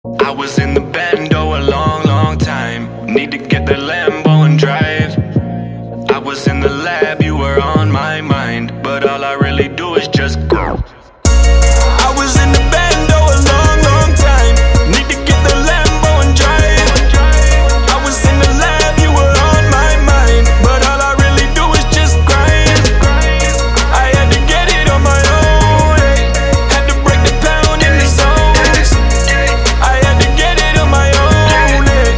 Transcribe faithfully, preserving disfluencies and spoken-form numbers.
I was in the bando a long, long time. Need to